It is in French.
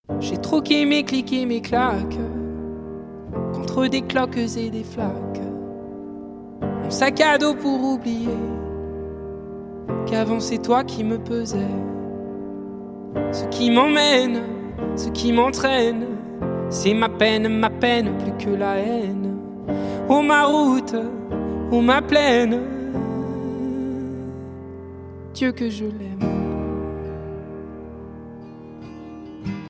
J'ai troqué mes clics et mes claques contre des cloques et des flaques. Mon sac à dos pour oublier qu'avant c'est toi qui me pesais. Ce qui m'emmène, ce qui m'entraîne, c'est ma peine plus que la haine. Oh ma route, oh ma plaine, Dieu que je l'aime.